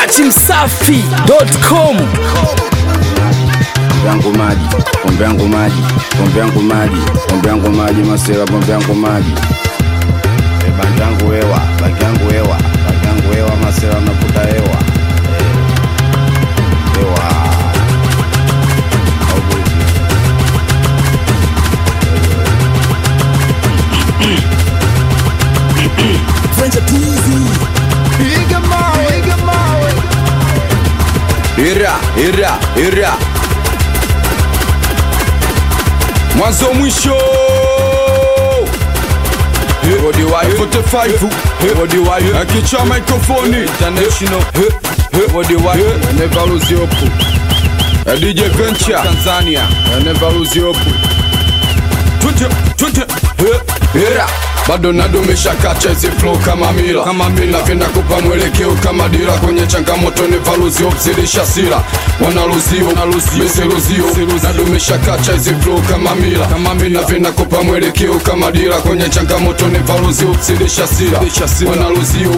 dachimsafi.com. Pombe yangu maji, masela pombe yangu maji. Bangi yangu hewa, masela navuta hewa. Hewa. Ira mwanzo mwisho akicha microphone international never lose hope. DJ Venture Tanzania never lose hope. Ira bado nadumisha kacha hizi flow kama mila napenda kupa mwelekeo kama dira kwenye changamoto ni valuzio mzilisha sila wanaluzio misiluzio nadumisha kacha hizi flow kama mila napenda kupa mwelekeo kama dira kwenye changamoto ni valuzio mzilisha sila wanaluzio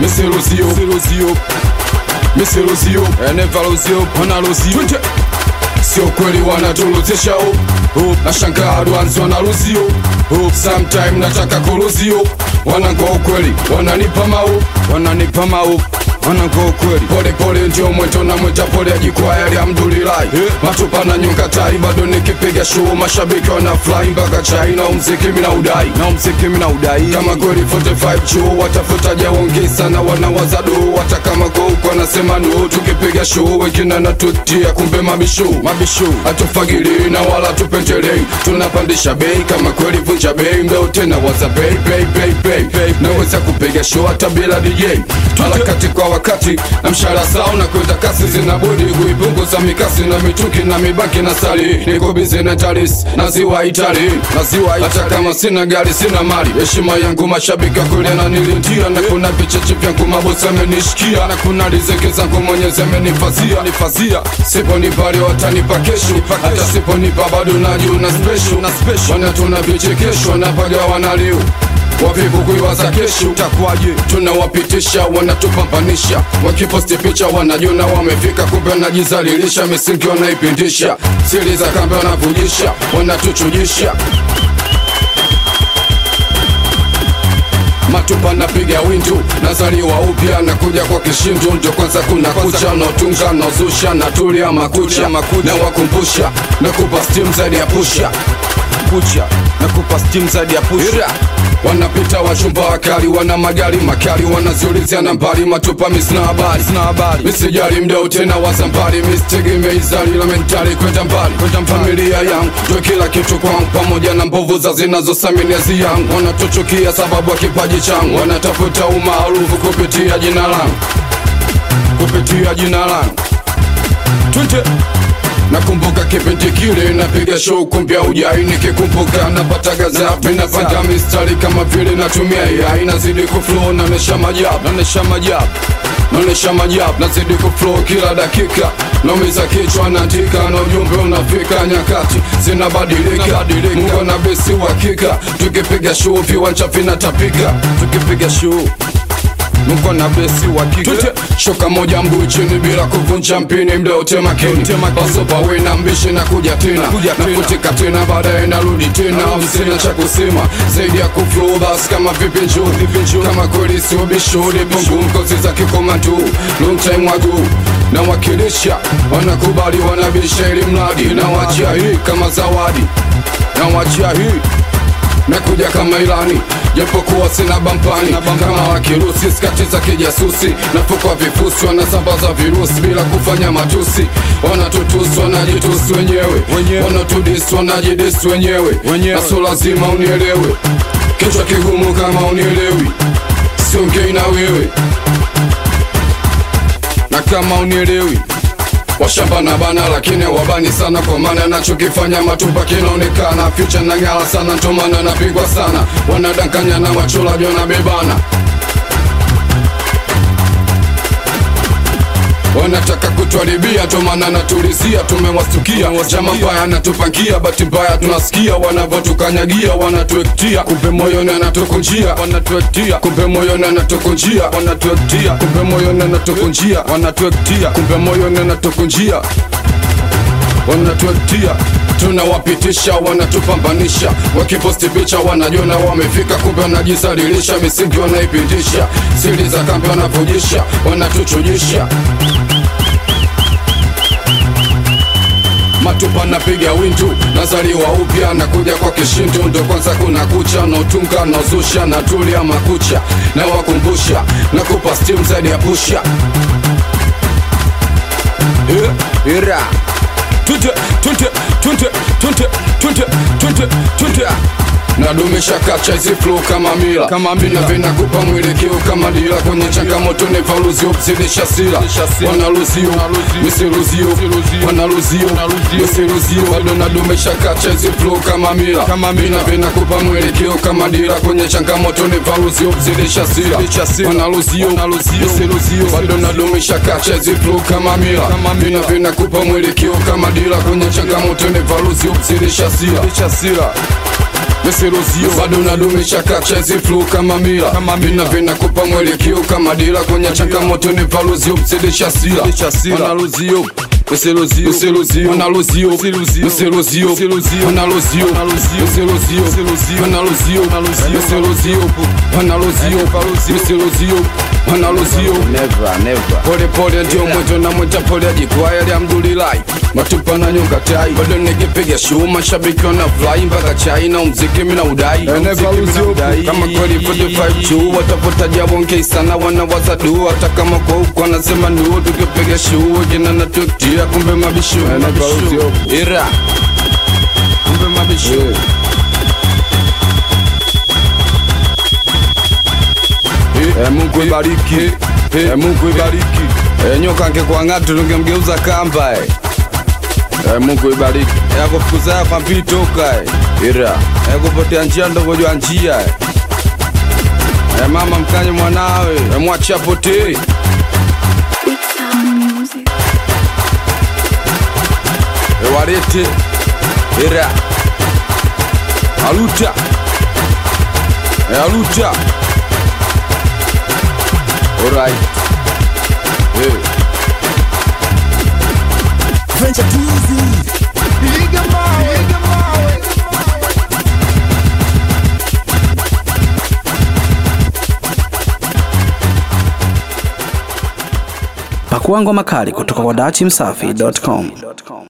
misiluzio enevaluzio wanaluzio sio kweli wanatuluzisha na shangaa advance wanaluzio sometime nataka kuruzio wanango ukweli wananipa mau wanango ukweli pole ndio mweto na mweta pole ajikwaya alhamdulillah matupa na nyonga tai bado nikipiga show mashabiki wana fly mpaka chai na umziki mina udai kama kweli 45 show watafuta jaongeza na wanawaza do hata kama kwa huko anasema no tukipiga show wengine natutia kumbe mabisho atufagili na wala tupendelei tunapandisha bei kama kweli vunja bei mbeo tena waza bei naweza kupiga show hata bila DJ harakati kwa wakati na mshahara sawa na kwenda kasi zinabudi kuipunguza mikasi na mituki na mibaki na sali niko busy na taris na ziwa Itali hata kama sina gari sina mali heshima yangu mashabiki kule na nilindia na kuna vicheche vyangu mabosi amenishikia na kuna riziki zangu Mwenyezi amenifazia siponipa leo watanipa kesho hata siponipa bado najiona special wana tuna vichekesho na pagawana leo wavivu kuiwaza kesho takwaje tunawapitisha wanatupambanisha wakiposti picha wanajona wamefika kumbe wanajizalilisha misingi wanaipindisha siri za kambe wanavujisha wanatuchujisha matupa napiga windu nazaliwa upya na kuja kwa kishindu ndio kwanza kuna kucha na utunga na uzusha na tulia makucha na wakumbusha na kupa steam zaidi ya pusha wanapita wachumba wakali wana magari makali wanaziulizia nambari matupa misina habari misijali mdao tena wazambari misitegemei zali la mentali kwenda mbali familia yangu ndio kila kitu kwangu pamoja na mbovu za zinazosamini zi yangu wanatuchukia sababu ya kipaji changu wanatafuta umaarufu kupitia jina langu nakumbuka kipindi kile napiga show kumbia ujai nikikumbuka napata gazapi napanga mistari kama vile natumia AI nazidi kuflow naonesha majab nazidi kuflow kila dakika naumiza kichwa naandika na ujumbe unafika nyakati zinabadilika Mungu na besi uhakika tukipiga show viwanja vinatapika Mungu na besi wakike shoka moja mguu chini bila kuvunja mpini mdao tema kini basopa wena mbishi na kuja tena na kutika tena baadaye narudi tena msina cha kusema zaidi ya kuflow bas kama vipi njoo kama kweli sio bishodi pungu mkozi za kikomandu long time ago na wakilisha wanakubali wanabisha ili mradi na wachia hii kama zawadi nakuja kama ilani japokuwa sina bampani kama wakirusi skati za kijasusi nafukwa vifusi wanasambaza virusi bila kufanya matusi wanatutusi wanajitusi wenyewe wanatudisi wanajidisi wenyewe naso lazima unielewe kichwa kigumu kama unielewi siongei na wewe na kama unielewi washamba na bana lakini wabani sana kwa maana nachokifanya matupa kinaonekana future na ngala sana ntomana napigwa sana wanadankanya na wachola jona bebana wanataka kutuharibia, ndo maana natulizia. Tumewastukia chama mbaya anatupangia, bahati mbaya tunasikia wanavyotukanyagia, wanatuektia kumbe moyoni anatukunjia, wanatuektia kumbe moyoni anatukunjia, wanatuektia kumbe moyoni anatukunjia, wanatuektia kumbe moyoni anatukunjia, wanatuektia. Tunawapitisha wanatupambanisha, wakiposti picha wanajiona wamefika, kumbe wanajisalilisha, misingi wanaipindisha, siri za kambi wanavujisha, wanatuchujisha. Matupa napiga windu, nazaliwa upya, nakuja kwa kishindu, ndo kwanza kuna kucha, nautunga, nauzusha, natulia makucha, na wakumbusha, nakupa steam zaidi ya pusha. Ira Tunte nadumisha kacha hizi flow kama mila, vina vinakupa mwelekeo kama dira, kwenye changamoto nevaluzio mzidisha sila, wanaluzio misiluzio, wanaluzio misiluzio. Bado nadumisha kacha hizi flow kama mila, vina vinakupa mwelekeo kama dira, kwenye changamoto nevaluzio mzidisha sila, wanaluzio misiluzio. Bado nadumisha kacha hizi flow kama mila, vina vinakupa mwelekeo kama dira, kwenye changamoto nevaluzio mzidisha sila, misiluzio. Bado nadumisha kacha hizi flow kama mila, vina vinakupa mwelekeo kama dira, kwenye changamoto nevaluzio mzidisha sila, wanaluzio misiluzio, wanaluzio misiluzio, wanaluzio misiluzio, wanaluzio misiluzio, wanaluzio misiluzio, wanaluzio. Pole pole ndio mweto na mweta pole jikwaya, alhamdulillah matupa na nyonga tai, bado nikipiga show mashabiki wana fly mpaka China, muziki mina udai kama kweli 45 juu watapota jabonke sana, wanawaza du hata kama kwa huko wanasema ndio tukipiga show jina na tuktia, kumbe mabisho ira kumbe mabisho. Mungu ibariki, Mungu ibariki. Nyoka angekuwa ngatu tungemgeuza kamba. Mungu ibariki. Yakufukuza hapa mpitoka. Ira. Yakupotea njia ndogo jua njia. Mama mkanye mwanawe, mwachia potee. Warete. Ira. Aluta. Aluta. Alright. Venture too easy. Piga mawe. Pakua ngoma kali kutoka kwa dachimsafi.com.